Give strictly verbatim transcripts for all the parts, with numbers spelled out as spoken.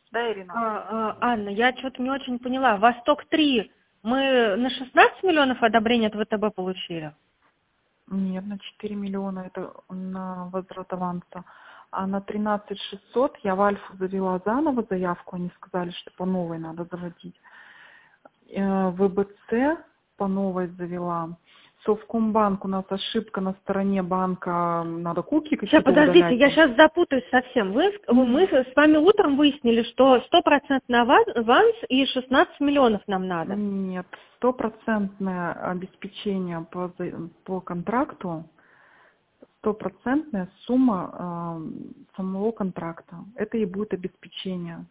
Да, Ирина? А, а, Анна, я что-то не очень поняла. Восток три мы на шестнадцать миллионов одобрения от ВТБ получили? Нет, на четыре миллиона это на возврат аванса. А на тринадцать шестьсот я в Альфу завела заново заявку. Они сказали, что по новой надо заводить. Э, ВБЦ по новой завела. Совкомбанк, у нас ошибка на стороне банка, надо куки Сейчас, какие-то подождите, удалять. я сейчас запутаюсь совсем. Вы, мы с вами утром выяснили, что стопроцентный аванс и шестнадцать миллионов нам надо. Нет, стопроцентное обеспечение по, за- по контракту, стопроцентная сумма э, самого контракта. Это и будет обеспечение.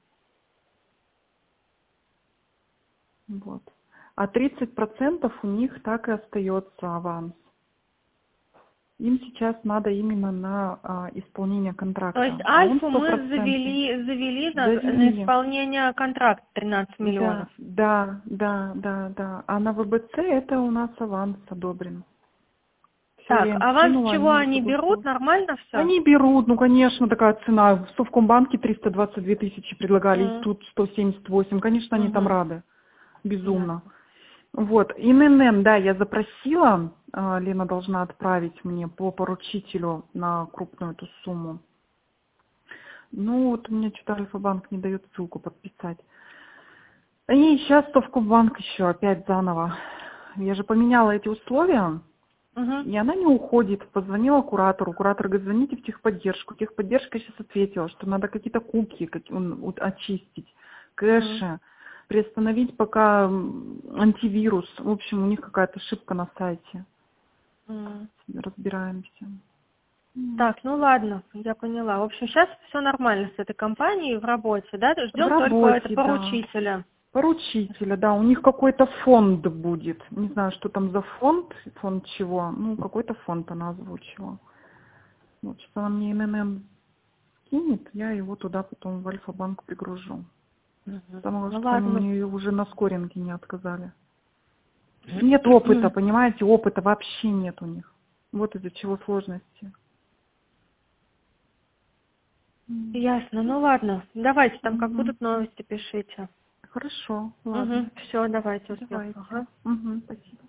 Вот. А тридцать процентов у них так и остается аванс. Им сейчас надо именно на а, исполнение То есть контракта. А он Альфу мы стопроцентный. завели, завели на, на Завели. исполнение контракта тринадцать Да, миллионов. да, да, да, да. А на ВБЦ это у нас аванс одобрен. Все, я Так, им аванс скинула, чего они уже они берут? согласовали. Нормально все? Они берут, ну, конечно, такая цена. В Совкомбанке триста двадцать две тысячи предлагали, и тут сто семьдесят восемь. Конечно, они там Угу. рады. Безумно. Вот, ИНН, да, я запросила, а, Лена должна отправить мне по поручителю на крупную эту сумму. Ну, вот мне что-то Альфа-банк не дает ссылку подписать. И сейчас Совкомбанк еще опять заново. Я же поменяла эти условия, Угу. и она не уходит. Позвонила куратору, куратор говорит, звоните в техподдержку. Техподдержка сейчас ответила, что надо какие-то куки как- м, вот очистить, кэши, приостановить пока м, антивирус. В общем, у них какая-то ошибка на сайте. М. Разбираемся. Вот. Так, ну ладно, я поняла. В общем, сейчас все нормально с этой компанией в работе, да? В Ждем только это работе, да. поручителя. Поручителя, да, у них какой-то фонд будет. Не знаю, что там за фонд, фонд чего. Ну, какой-то фонд она озвучила. Вот, что она мне ИНН кинет, я его туда потом в Альфа-банк пригружу. Мгм. Потому Ну что они ладно. мне уже на скоринге не отказали. Нет опыта, понимаете, опыта вообще нет у них. Вот из-за чего сложности. М. Ясно, ну ладно. Давайте там как Мгм. будут новости, пишите. Хорошо, Угу. ладно. Все, давайте, успехов. Давайте. Ага. Мгм, спасибо.